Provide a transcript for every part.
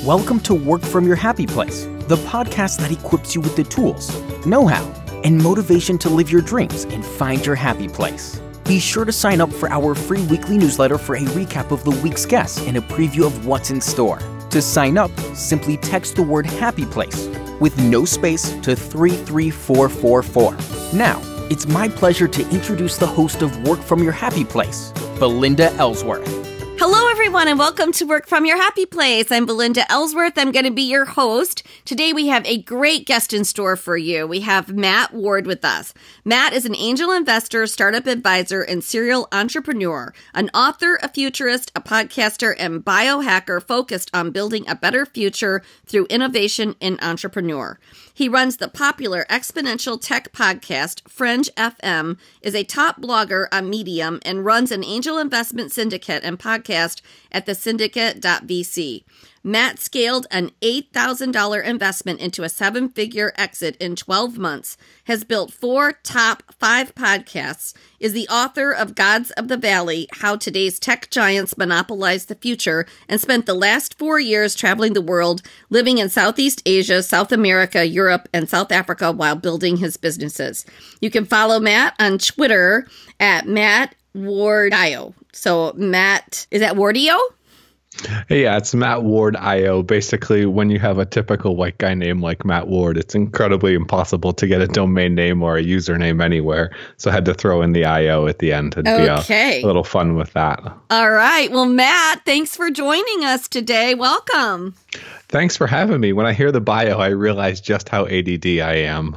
Welcome to Work From Your Happy Place, the podcast that equips you with the tools, know-how, and motivation to live your dreams and find your happy place. Be sure to sign up for our free weekly newsletter for a recap of the week's guests and a preview of what's in store. To sign up, simply text the word Happy Place with no space to 33444. Now, it's my pleasure to introduce the host of Work From Your Happy Place, Belinda Ellsworth. Hello, everyone, and welcome to Work From Your Happy Place. I'm Belinda Ellsworth. I'm going to be your host. Today, we have a great guest in store for you. We have Matt Ward with us. Matt is an angel investor, startup advisor, and serial entrepreneur, an author, a futurist, a podcaster, and biohacker focused on building a better future through innovation and entrepreneur. He runs the popular exponential tech podcast, Fringe FM, is a top blogger on Medium, and runs an angel investment syndicate and podcast at thesyndicate.vc. Matt scaled an $8,000 investment into a seven-figure exit in 12 months, has built 4 top 5 podcasts, is the author of Gods of the Valley, How Today's Tech Giants Monopolize the Future, and spent the last 4 years traveling the world, living in Southeast Asia, South America, Europe, and South Africa while building his businesses. You can follow Matt on Twitter at Matt Wardio. So Matt, is that Wardio? Yeah, it's Matt Ward IO. Basically, when you have a typical white guy name like Matt Ward, it's incredibly impossible to get a domain name or a username anywhere. So I had to throw in the IO at the end and be a little fun with that. All right. Well, Matt, thanks for joining us today. Welcome. Thanks for having me. When I hear the bio, I realize just how ADD I am.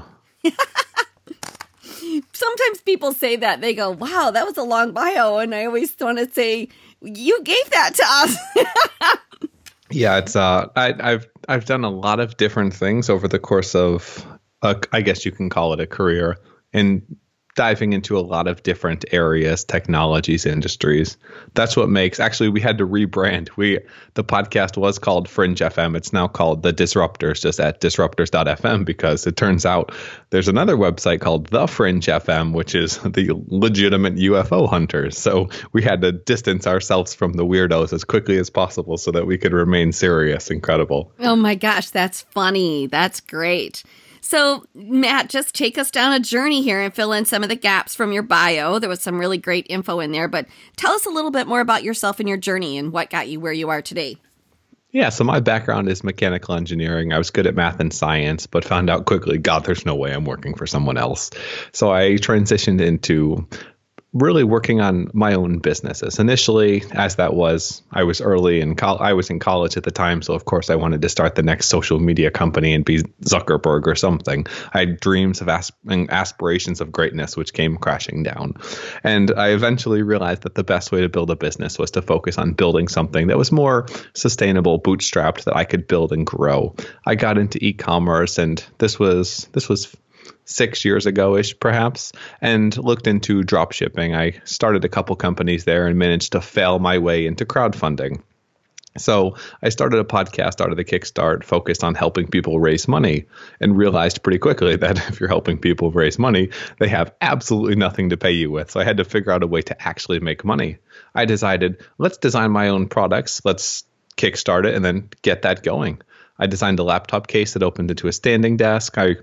Sometimes people say that. They go, wow, that was a long bio. And I always want to say, you gave that to us. Yeah, it's I've done a lot of different things over the course of I guess you can call it a career, and diving into a lot of different areas, technologies, industries. That's what makes, actually, we had to rebrand. The podcast was called Fringe FM. It's now called The Disruptors, just at disruptors.fm, because it turns out there's another website called The Fringe FM, which is the legitimate UFO hunters. So we had to distance ourselves from the weirdos as quickly as possible so that we could remain serious and credible. Oh my gosh, that's funny. That's great. So, Matt, just take us down a journey here and fill in some of the gaps from your bio. There was some really great info in there, but tell us a little bit more about yourself and your journey and what got you where you are today. Yeah, so my background is mechanical engineering. I was good at math and science, but found out quickly, God, there's no way I'm working for someone else. So I transitioned into really working on my own businesses. Initially, as that was, I was early in I was in college at the time, so of course I wanted to start the next social media company and be Zuckerberg or something. I had dreams of aspirations of greatness, which came crashing down. And I eventually realized that the best way to build a business was to focus on building something that was more sustainable, bootstrapped, that I could build and grow. I got into e-commerce, and this was 6 years ago-ish, perhaps, and looked into drop shipping. I started a couple companies there and managed to fail my way into crowdfunding. So I started a podcast out of the Kickstart focused on helping people raise money, and realized pretty quickly that if you're helping people raise money, they have absolutely nothing to pay you with. So I had to figure out a way to actually make money. I decided, let's design my own products. Let's kickstart it and then get that going. I designed a laptop case that opened into a standing desk. I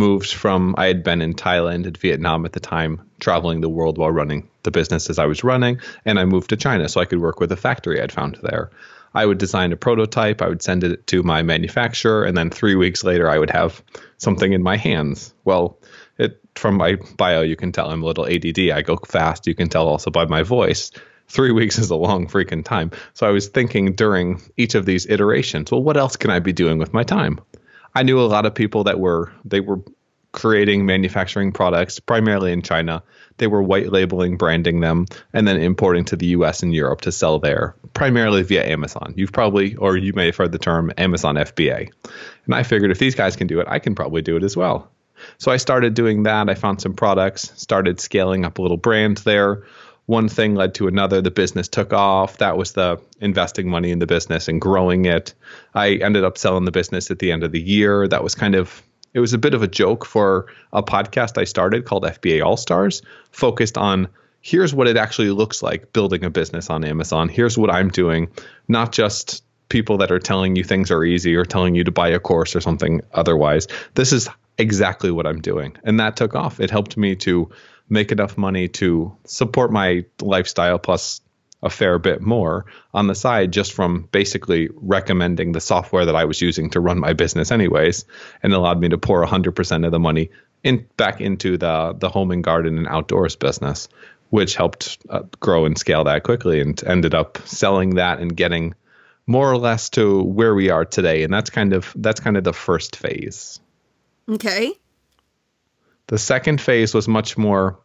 had been in Thailand and Vietnam at the time, traveling the world while running the businesses I was running. And I moved to China so I could work with a factory I'd found there. I would design a prototype. I would send it to my manufacturer. And then 3 weeks later, I would have something in my hands. Well, from my bio, you can tell I'm a little ADD. I go fast. You can tell also by my voice. 3 weeks is a long freaking time. So I was thinking during each of these iterations, well, what else can I be doing with my time? I knew a lot of people that were creating manufacturing products primarily in China. They were white labeling, branding them, and then importing to the US and Europe to sell there, primarily via Amazon. You may have heard the term Amazon FBA. And I figured if these guys can do it, I can probably do it as well. So I started doing that. I found some products, started scaling up a little brand there. One thing led to another. The business took off. That was the investing money in the business and growing it. I ended up selling the business at the end of the year. That was it was a bit of a joke for a podcast I started called FBA All Stars, focused on here's what it actually looks like building a business on Amazon. Here's what I'm doing, not just people that are telling you things are easy or telling you to buy a course or something otherwise. This is exactly what I'm doing. And that took off. It helped me to make enough money to support my lifestyle plus a fair bit more on the side, just from basically recommending the software that I was using to run my business anyways, and allowed me to pour 100% of the money back into the home and garden and outdoors business, which helped grow and scale that quickly, and ended up selling that and getting more or less to where we are today. And that's kind of the first phase. Okay. The second phase was much more,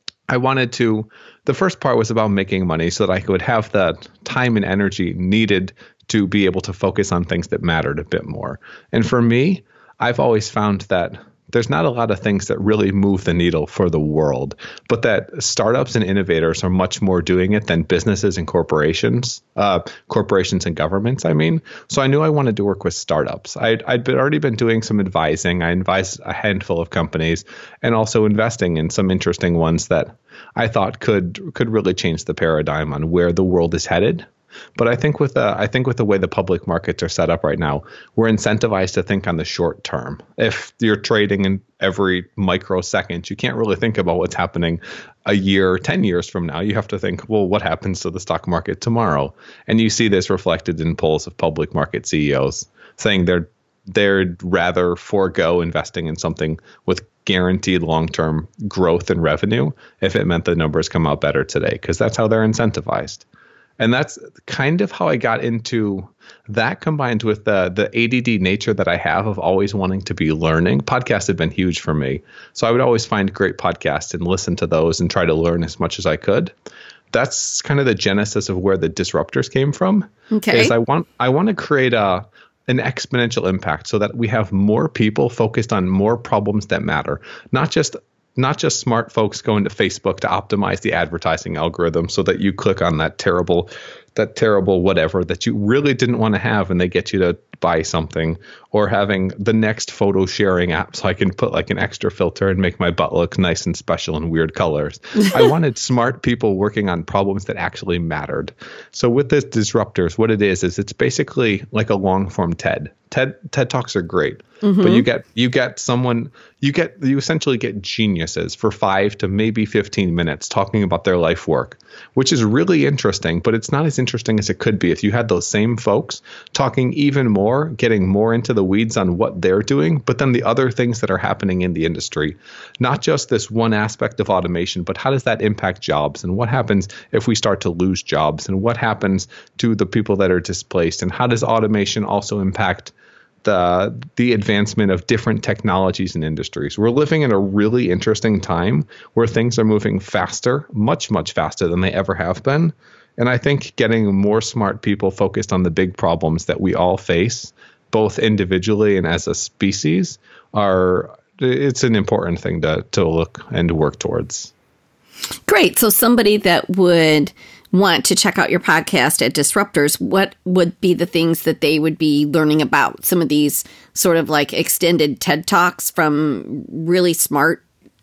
the first part was about making money so that I could have the time and energy needed to be able to focus on things that mattered a bit more. And for me, I've always found that there's not a lot of things that really move the needle for the world, but that startups and innovators are much more doing it than businesses and corporations and governments, I mean. So I knew I wanted to work with startups. I'd already been doing some advising. I advised a handful of companies and also investing in some interesting ones that I thought could really change the paradigm on where the world is headed. But I think with the way the public markets are set up right now, we're incentivized to think on the short term. If you're trading in every microsecond, you can't really think about what's happening a year, 10 years from now. You have to think, well, what happens to the stock market tomorrow? And you see this reflected in polls of public market CEOs saying they'd rather forego investing in something with guaranteed long-term growth and revenue if it meant the numbers come out better today, because that's how they're incentivized. And that's kind of how I got into that, combined with the ADD nature that I have of always wanting to be learning. Podcasts have been huge for me. So I would always find great podcasts and listen to those and try to learn as much as I could. That's kind of the genesis of where the Disruptors came from. Okay. Is I want to create an exponential impact so that we have more people focused on more problems that matter, not just smart folks going to Facebook to optimize the advertising algorithm so that you click on that terrible whatever that you really didn't want to have and they get you to buy something, or having the next photo sharing app so I can put like an extra filter and make my butt look nice and special in weird colors. I wanted smart people working on problems that actually mattered. So with this Disruptors, what it is it's basically like a long form TED. TED Talks are great, but you essentially get geniuses for 5 to maybe 15 minutes talking about their life work, which is really interesting, but it's not as interesting as it could be if you had those same folks talking even more, getting more into the weeds on what they're doing, but then the other things that are happening in the industry, not just this one aspect of automation, but how does that impact jobs, and what happens if we start to lose jobs, and what happens to the people that are displaced, and how does automation also impact the advancement of different technologies and industries. We're living in a really interesting time where things are moving faster, much, much faster than they ever have been. And I think getting more smart people focused on the big problems that we all face, both individually and as a species, it's an important thing to look and work towards. Great. So somebody that would want to check out your podcast at Disruptors, what would be the things that they would be learning about? Some of these sort of like extended TED Talks from really smart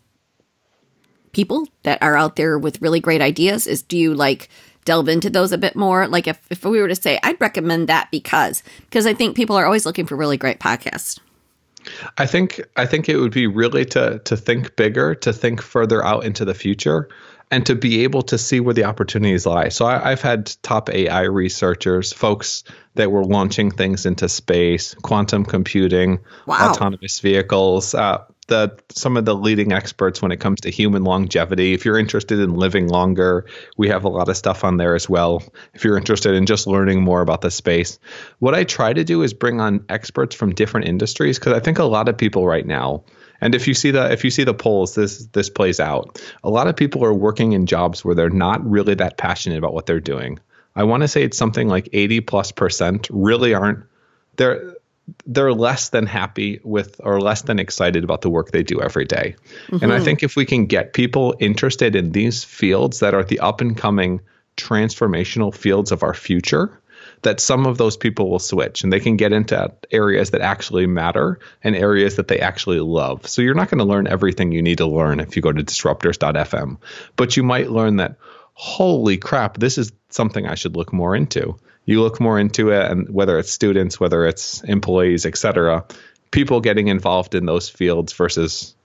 people that are out there with really great ideas. Do you like delve into those a bit more? Like if we were to say, I'd recommend that because I think people are always looking for really great podcasts. I think it would be really to think bigger, to think further out into the future, and to be able to see where the opportunities lie. So I've had top AI researchers, folks that were launching things into space, quantum computing, autonomous vehicles, some of the leading experts when it comes to human longevity. If you're interested in living longer, we have a lot of stuff on there as well. If you're interested in just learning more about the space, what I try to do is bring on experts from different industries, because I think a lot of people right now, and if you see the polls, this plays out. A lot of people are working in jobs where they're not really that passionate about what they're doing. I want to say it's something like 80+% really aren't. They're less than happy with or less than excited about the work they do every day. Mm-hmm. And I think if we can get people interested in these fields that are the up and coming transformational fields of our future, that some of those people will switch and they can get into areas that actually matter and areas that they actually love. So you're not going to learn everything you need to learn if you go to disruptors.fm, but you might learn that, holy crap, this is something I should look more into. you look more into it, and whether it's students, whether it's employees, et cetera, people getting involved in those fields versus,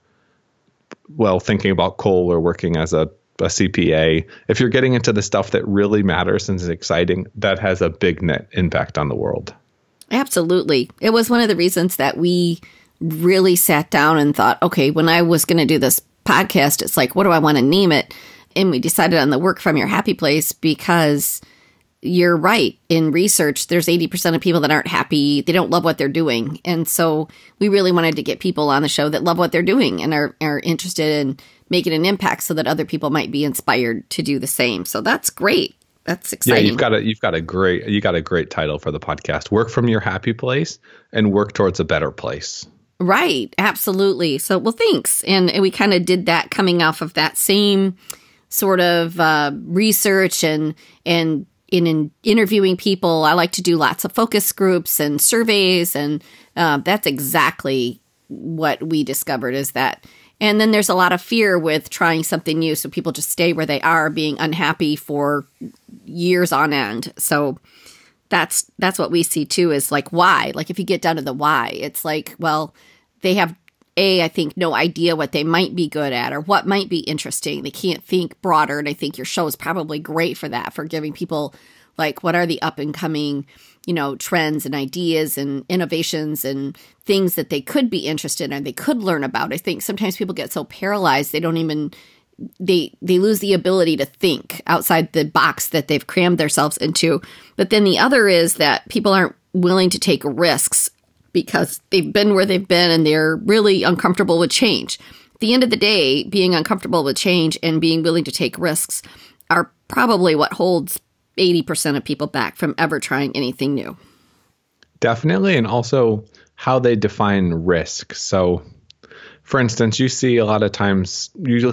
well, thinking about coal or working as a CPA, if you're getting into the stuff that really matters and is exciting, that has a big net impact on the world. Absolutely. It was one of the reasons that we really sat down and thought, okay, when I was going to do this podcast, it's like, what do I want to name it? And we decided on the Work From Your Happy Place because you're right. In research, there's 80% of people that aren't happy. They don't love what they're doing. And so we really wanted to get people on the show that love what they're doing and are interested in making an impact so that other people might be inspired to do the same. So that's great. That's exciting. Yeah, you got a great title for the podcast. Work from your happy place and work towards a better place. Right. Absolutely. So, well, thanks. And we kind of did that coming off of that same sort of research and in interviewing people. I like to do lots of focus groups and surveys, and that's exactly what we discovered is that. And then there's a lot of fear with trying something new, so people just stay where they are, being unhappy for years on end. So that's what we see too, is like why. Like if you get down to the why, it's like, well, they have I think no idea what they might be good at or what might be interesting. They can't think broader. And I think your show is probably great for that, for giving people like what are the up and coming, trends and ideas and innovations and things that they could be interested in and they could learn about. I think sometimes people get so paralyzed, they don't even, they lose the ability to think outside the box that they've crammed themselves into. But then the other is that people aren't willing to take risks because they've been where they've been and they're really uncomfortable with change. At the end of the day, being uncomfortable with change and being willing to take risks are probably what holds 80% of people back from ever trying anything new. Definitely. And also how they define risk. So for instance, you'll see a lot of times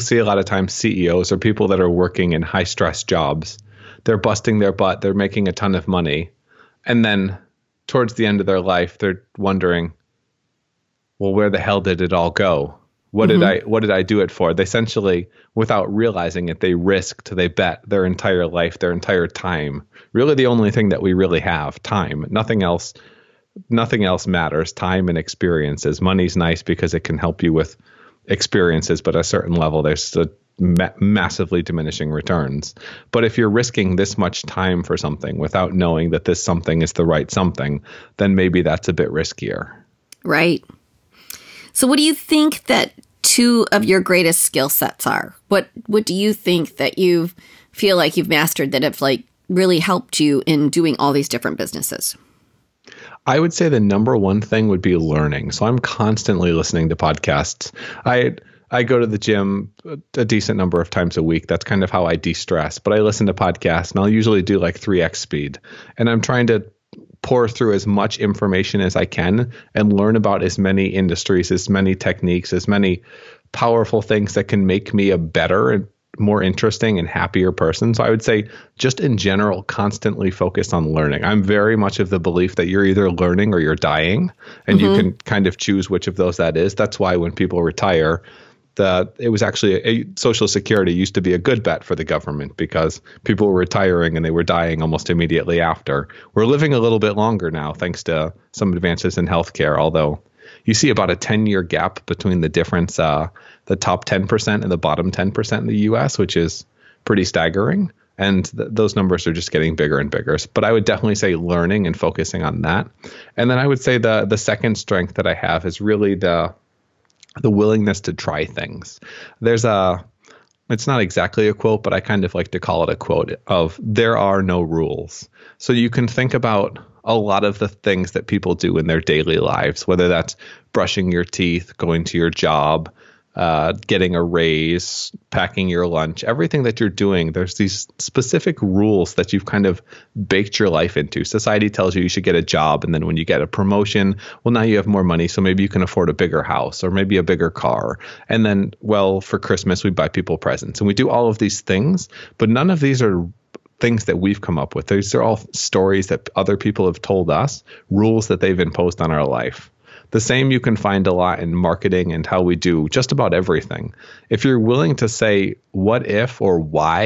CEOs or people that are working in high stress jobs. They're busting their butt. They're making a ton of money. And then towards the end of their life, they're wondering, well, where the hell did it all go? What did I do it for? They essentially, without realizing it, they bet their entire life, their entire time. Really the only thing that we really have, time. Nothing else matters. Time and experiences. Money's nice because it can help you with experiences, but at a certain level, there's massively diminishing returns. But if you're risking this much time for something without knowing that this something is the right something, then maybe that's a bit riskier. Right. So what do you think that two of your greatest skill sets are? What do you think that you feel like you've mastered that have like really helped you in doing all these different businesses? I would say the number one thing would be learning. So I'm constantly listening to podcasts. I go to the gym a decent number of times a week. That's kind of how I de-stress. But I listen to podcasts, and I'll usually do like 3x speed. And I'm trying to pour through as much information as I can and learn about as many industries, as many techniques, as many powerful things that can make me a better and more interesting and happier person. So I would say just in general, constantly focus on learning. I'm very much of the belief that you're either learning or you're dying, and you can kind of choose which of those that is. That's why when people retire, it was actually Social Security used to be a good bet for the government because people were retiring and they were dying almost immediately after. We're living a little bit longer now, thanks to some advances in healthcare, although you see about a 10-year gap between the difference, the top 10% and the bottom 10% in the U.S., which is pretty staggering. And those numbers are just getting bigger and bigger. But I would definitely say learning and focusing on that. And then I would say the second strength that I have is really the willingness to try things. It's not exactly a quote, but I kind of like to call it a quote of there are no rules. So you can think about a lot of the things that people do in their daily lives, whether that's brushing your teeth, going to your job, getting a raise, packing your lunch, everything that you're doing, there's these specific rules that you've kind of baked your life into. Society tells you should get a job, and then when you get a promotion, well, now you have more money, so maybe you can afford a bigger house or maybe a bigger car. And then, well, for Christmas, we buy people presents, and we do all of these things, but none of these are things that we've come up with. These are all stories that other people have told us, rules that they've imposed on our life. The same you can find a lot in marketing and how we do just about everything. If you're willing to say what if or why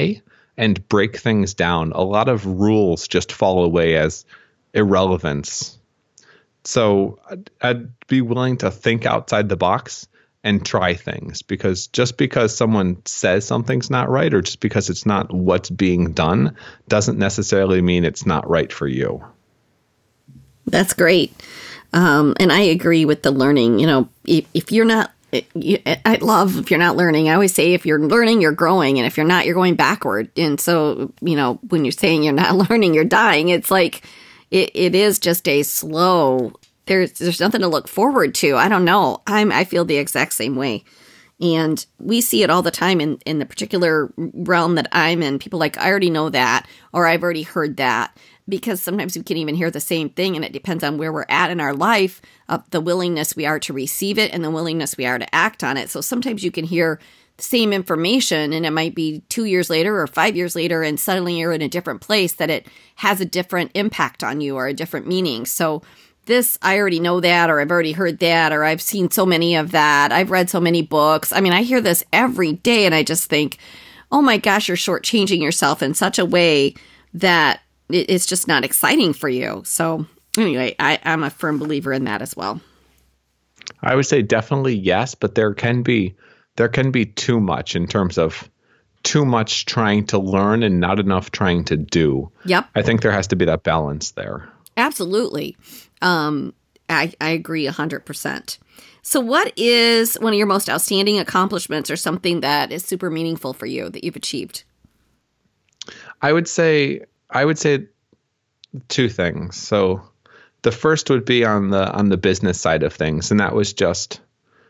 and break things down, a lot of rules just fall away as irrelevance. So I'd be willing to think outside the box and try things, because just because someone says something's not right, or just because it's not what's being done, doesn't necessarily mean it's not right for you. That's great. And I agree with the learning. If you're not, I love if you're not learning. I always say if you're learning, you're growing. And if you're not, you're going backward. And so, when you're saying you're not learning, you're dying. It's like, it is just a slow, there's nothing to look forward to. I don't know. I feel the exact same way. And we see it all the time in the particular realm that I'm in. People like, I already know that, or I've already heard that, because sometimes we can even hear the same thing. And it depends on where we're at in our life, the willingness we are to receive it and the willingness we are to act on it. So sometimes you can hear the same information and it might be 2 years later or 5 years later, and suddenly you're in a different place that it has a different impact on you or a different meaning. So this, I already know that, or I've already heard that, or I've seen so many of that. I've read so many books. I mean, I hear this every day and I just think, oh my gosh, you're shortchanging yourself in such a way that it's just not exciting for you. So anyway, I'm a firm believer in that as well. I would say definitely yes, but there can be too much, in terms of too much trying to learn and not enough trying to do. Yep. I think there has to be that balance there. Absolutely. I agree 100%. So what is one of your most outstanding accomplishments, or something that is super meaningful for you that you've achieved? I would say two things. So the first would be on the business side of things, and that was just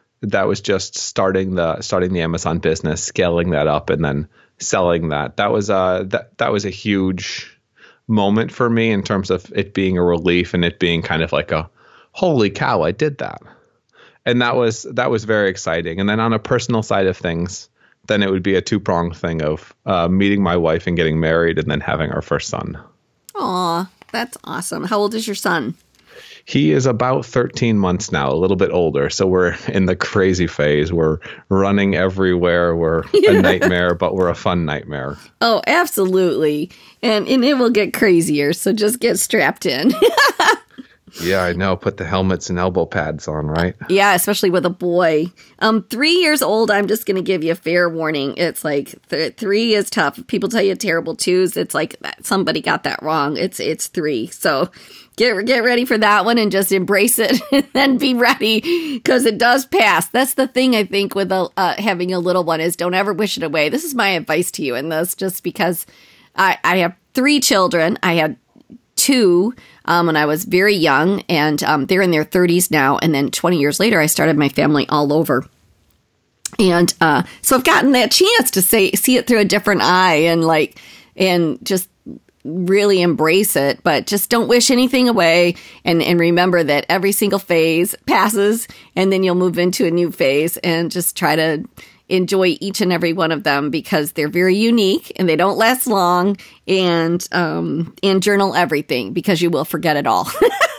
starting the Amazon business, scaling that up, and then selling that. That was a huge moment for me, in terms of it being a relief and it being kind of like a holy cow, I did that. And that was very exciting. And then on a personal side of things, then it would be a two-pronged thing of meeting my wife and getting married, and then having our first son. Aw, that's awesome. How old is your son? He is about 13 months now, a little bit older. So we're in the crazy phase. We're running everywhere. We're a nightmare, but we're a fun nightmare. Oh, absolutely. And it will get crazier. So just get strapped in. Yeah, I know. Put the helmets and elbow pads on, right? Yeah, especially with a boy. 3 years old, I'm just going to give you a fair warning. It's like 3 is tough. People tell you terrible twos. It's like somebody got that wrong. It's 3. So get ready for that one and just embrace it, and then be ready, because it does pass. That's the thing, I think, with having a little one, is don't ever wish it away. This is my advice to you in this, just because I have 3 children. I had 2 when I was very young, and they're in their 30s now. And then 20 years later, I started my family all over. And so I've gotten that chance to see it through a different eye, and just really embrace it. But just don't wish anything away, and remember that every single phase passes, and then you'll move into a new phase, and just try to enjoy each and every one of them, because they're very unique and they don't last long. And journal everything, because you will forget it all.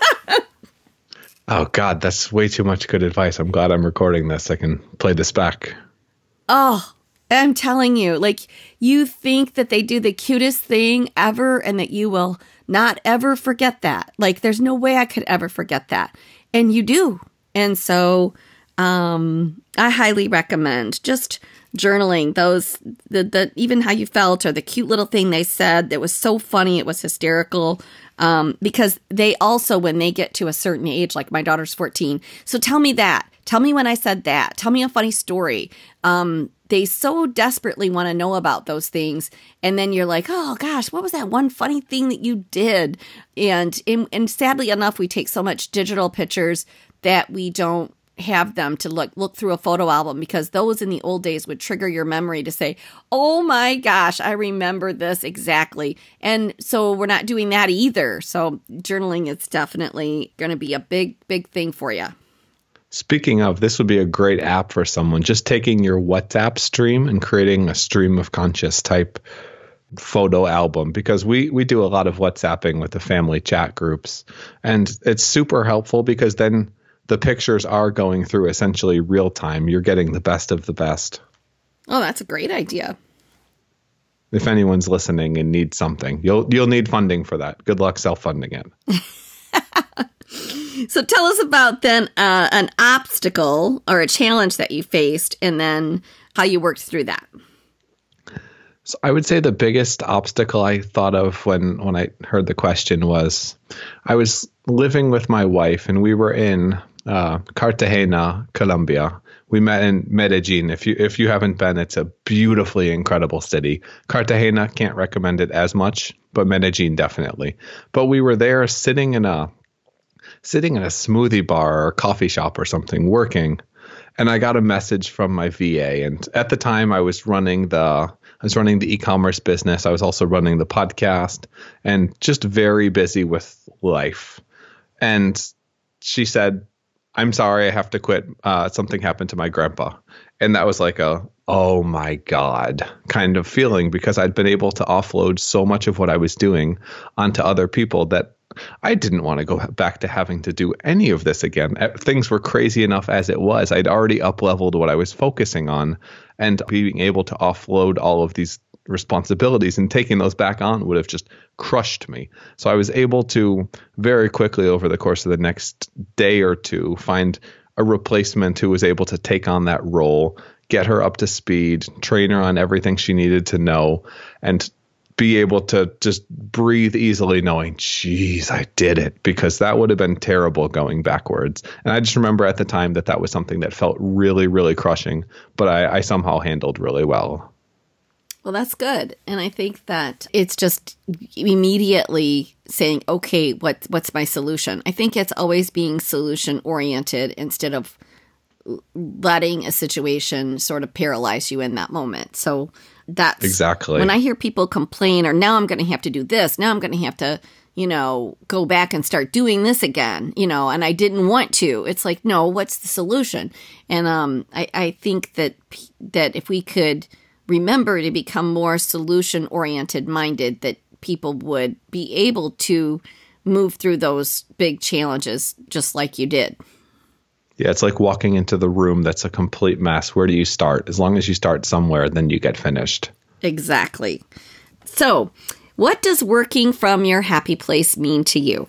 Oh God, that's way too much good advice. I'm glad I'm recording this. I can play this back. Oh, I'm telling you, like, you think that they do the cutest thing ever, and that you will not ever forget that. Like, there's no way I could ever forget that. And you do. And so I highly recommend just journaling those, the even how you felt, or the cute little thing they said that was so funny, it was hysterical, because they also, when they get to a certain age, like my daughter's 14, so tell me that. Tell me when I said that. Tell me a funny story. They so desperately want to know about those things. And then you're like, oh gosh, what was that one funny thing that you did? And sadly enough, we take so much digital pictures that we don't have them to look through a photo album, because those in the old days would trigger your memory to say, oh my gosh, I remember this exactly. And so we're not doing that either. So journaling is definitely going to be a big, big thing for you. Speaking of, this would be a great app for someone, just taking your WhatsApp stream and creating a stream of conscious type photo album, because we do a lot of WhatsApping with the family chat groups, and it's super helpful, because then the pictures are going through essentially real time. You're getting the best of the best. Oh, that's a great idea. if anyone's listening and needs something. You'll need funding for that. Good luck self-funding it. So tell us about then an obstacle or a challenge that you faced and then how you worked through that. So I would say the biggest obstacle I thought of when I heard the question was I was living with my wife and we were in Cartagena, Colombia. We met in Medellin. If you haven't been, it's a beautifully incredible city. Cartagena, can't recommend it as much, but Medellin definitely. But we were there sitting in a smoothie bar or coffee shop or something working, and I got a message from my VA. And at the time, I was running the e-commerce business. I was also running the podcast and just very busy with life. And she said, "I'm sorry, I have to quit. Something happened to my grandpa." And that was like oh my God kind of feeling, because I'd been able to offload so much of what I was doing onto other people that I didn't want to go back to having to do any of this again. Things were crazy enough as it was. I'd already up-leveled what I was focusing on, and being able to offload all of these responsibilities and taking those back on would have just crushed me. So I was able to very quickly over the course of the next day or two find a replacement who was able to take on that role, get her up to speed, train her on everything she needed to know, and be able to just breathe easily knowing, geez, I did it, because that would have been terrible going backwards. And I just remember at the time that was something that felt really, really crushing, but I somehow handled really well. Well, that's good. And I think that it's just immediately saying, okay, what's my solution? I think it's always being solution oriented instead of letting a situation sort of paralyze you in that moment. So that's exactly when I hear people complain, or now I'm going to have to do this. Now I'm going to have to, go back and start doing this again, and I didn't want to. It's like, no, what's the solution? And I think that if we could remember to become more solution-oriented minded, that people would be able to move through those big challenges just like you did. Yeah, it's like walking into the room that's a complete mess. Where do you start? As long as you start somewhere, then you get finished. Exactly. So, what does working from your happy place mean to you?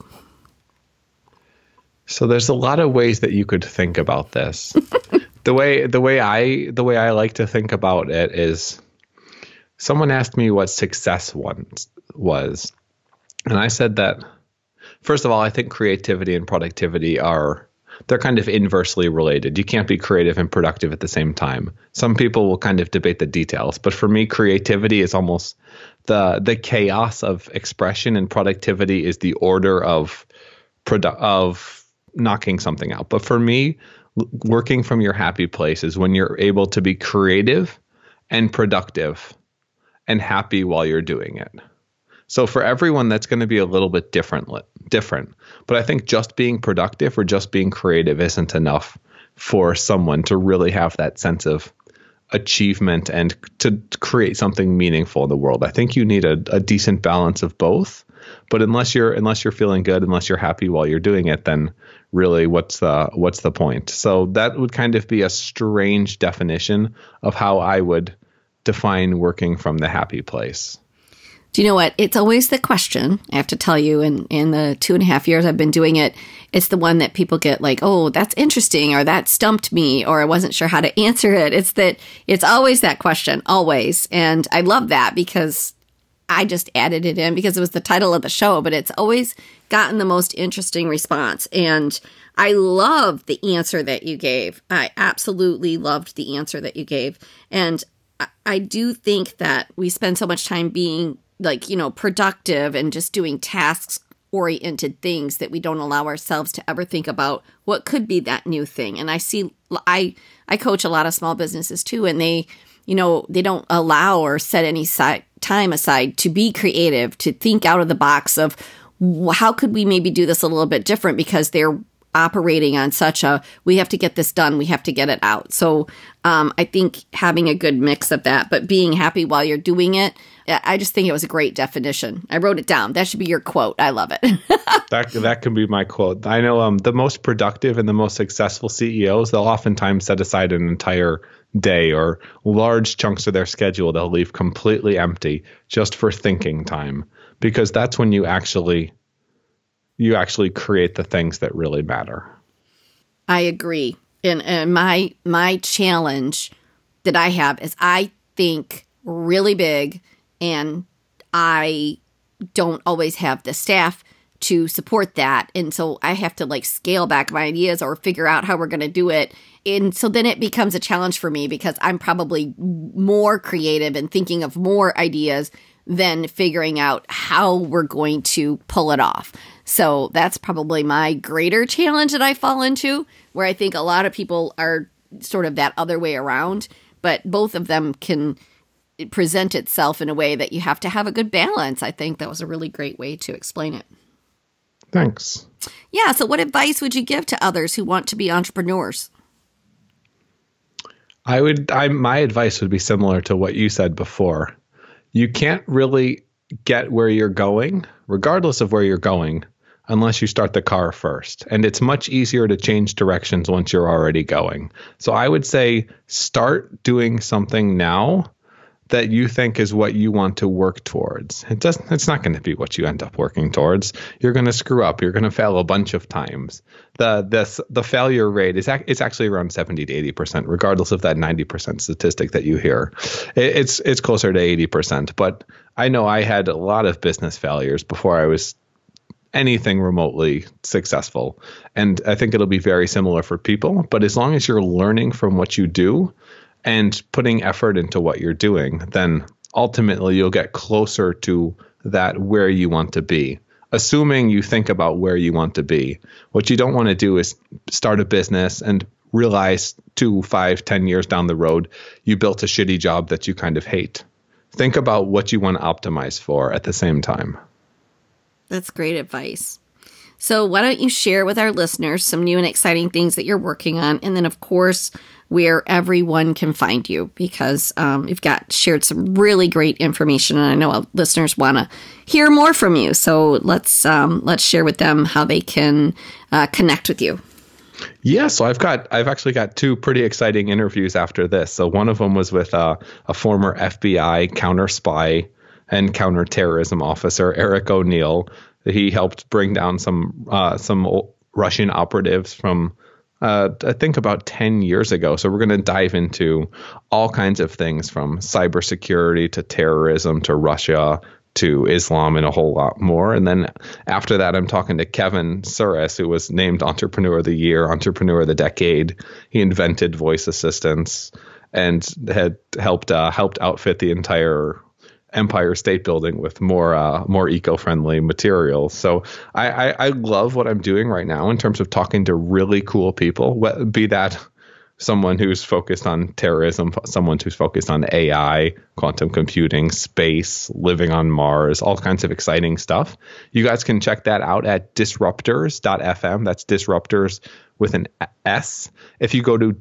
So there's a lot of ways that you could think about this. The way I like to think about it is, someone asked me what success was, and I said that, first of all, I think creativity and productivity they're kind of inversely related. You can't be creative and productive at the same time. Some people will kind of debate the details, but for me, creativity is almost the chaos of expression, and productivity is the order of knocking something out. But for me, working from your happy place is when you're able to be creative and productive and happy while you're doing it. So for everyone, that's going to be a little bit different. But I think just being productive or just being creative isn't enough for someone to really have that sense of achievement and to create something meaningful in the world. I think you need a decent balance of both. But unless you're feeling good, unless you're happy while you're doing it, then really what's the point? So that would kind of be a strange definition of how I would define working from the happy place. Do you know what? It's always the question, I have to tell you, in the 2.5 years I've been doing it, it's the one that people get like, oh, that's interesting, or that stumped me, or I wasn't sure how to answer it. It's always that question, always. And I love that because I just added it in because it was the title of the show, but it's always gotten the most interesting response. And I love the answer that you gave. I absolutely loved the answer that you gave. And I do think that we spend so much time being productive and just doing tasks-oriented things that we don't allow ourselves to ever think about what could be that new thing. And I coach a lot of small businesses too, and they don't allow or set any time aside to be creative, to think out of the box of how could we maybe do this a little bit different, because they're operating on such a, we have to get this done, we have to get it out. So I think having a good mix of that, but being happy while you're doing it, I just think it was a great definition. I wrote it down. That should be your quote. I love it. That can be my quote. I know the most productive and the most successful CEOs, they'll oftentimes set aside an entire day or large chunks of their schedule they'll leave completely empty just for thinking time, because that's when you actually create the things that really matter. I agree. And my challenge that I have is I think really big, and I don't always have the staff to support that. And so I have to like scale back my ideas or figure out how we're going to do it. And so then it becomes a challenge for me because I'm probably more creative and thinking of more ideas than figuring out how we're going to pull it off. So that's probably my greater challenge that I fall into, where I think a lot of people are sort of that other way around, but both of them can present itself in a way that you have to have a good balance. I think that was a really great way to explain it. Thanks. Yeah. So what advice would you give to others who want to be entrepreneurs? My advice would be similar to what you said before. You can't really get where you're going, regardless of where you're going, unless you start the car first. And it's much easier to change directions once you're already going. So I would say start doing something now that you think is what you want to work towards. It's not going to be what you end up working towards. You're going to screw up. You're going to fail a bunch of times. The failure rate is actually around 70 to 80%, regardless of that 90% statistic that you hear. It's closer to 80%. But I know I had a lot of business failures before I was anything remotely successful. And I think it'll be very similar for people. But as long as you're learning from what you do and putting effort into what you're doing, then ultimately you'll get closer to that where you want to be. Assuming you think about where you want to be. What you don't want to do is start a business and realize 2, 5, 10 years down the road, you built a shitty job that you kind of hate. Think about what you want to optimize for at the same time. That's great advice. So why don't you share with our listeners some new and exciting things that you're working on, and then, of course, where everyone can find you, because you've shared some really great information, and I know our listeners want to hear more from you. So let's share with them how they can connect with you. Yeah, so I've actually got 2 pretty exciting interviews after this. So one of them was with a former FBI counter spy and counterterrorism officer, Eric O'Neill. He helped bring down some Russian operatives from I think about 10 years ago. So we're going to dive into all kinds of things, from cybersecurity to terrorism to Russia to Islam and a whole lot more. And then after that, I'm talking to Kevin Suris, who was named Entrepreneur of the Year, Entrepreneur of the Decade. He invented voice assistants and had helped outfit the entire Empire State Building with more eco-friendly materials. So I love what I'm doing right now in terms of talking to really cool people, be that someone who's focused on terrorism, someone who's focused on AI, quantum computing, space, living on Mars, all kinds of exciting stuff. You guys can check that out at disruptors.fm. That's disruptors with an S. If you go to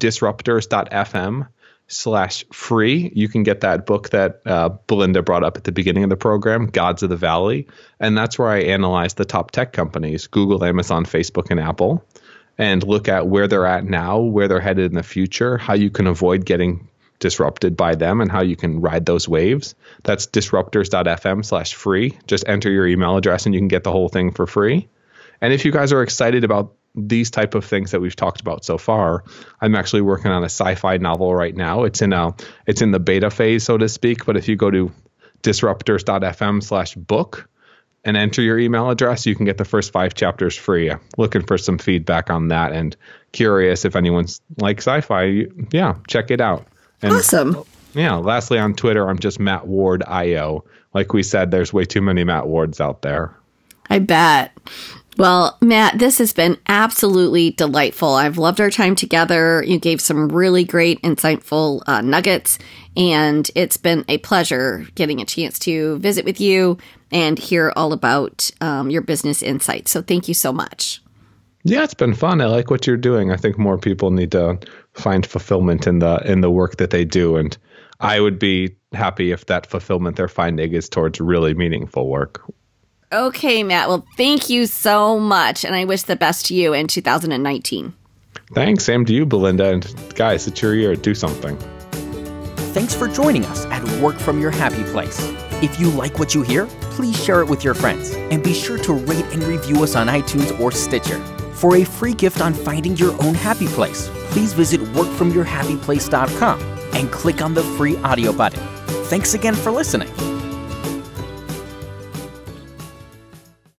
disruptors.fm/free, you can get that book that Belinda brought up at the beginning of the program, Gods of the Valley. And that's where I analyze the top tech companies, Google, Amazon, Facebook, and Apple, and look at where they're at now, where they're headed in the future, how you can avoid getting disrupted by them, and how you can ride those waves. That's disruptors.fm/free. Just enter your email address and you can get the whole thing for free. And if you guys are excited about these type of things that we've talked about so far, I'm actually working on a sci-fi novel right now. It's in the beta phase, so to speak. But if you go to disruptors.fm/book and enter your email address, you can get the first 5 chapters free. I'm looking for some feedback on that, and curious if anyone's like sci-fi. Yeah, check it out. And awesome. Yeah. Lastly, on Twitter, I'm just Matt Ward IO. Like we said, there's way too many Matt Wards out there. I bet. Well, Matt, this has been absolutely delightful. I've loved our time together. You gave some really great, insightful nuggets, and it's been a pleasure getting a chance to visit with you and hear all about your business insights. So thank you so much. Yeah, it's been fun. I like what you're doing. I think more people need to find fulfillment in the work that they do, and I would be happy if that fulfillment they're finding is towards really meaningful work. Okay, Matt. Well, thank you so much, and I wish the best to you in 2019. Thanks. Same to you, Belinda. And guys, it's your year. Do something. Thanks for joining us at Work From Your Happy Place. If you like what you hear, please share it with your friends, and be sure to rate and review us on iTunes or Stitcher. For a free gift on finding your own happy place, please visit workfromyourhappyplace.com and click on the free audio button. Thanks again for listening.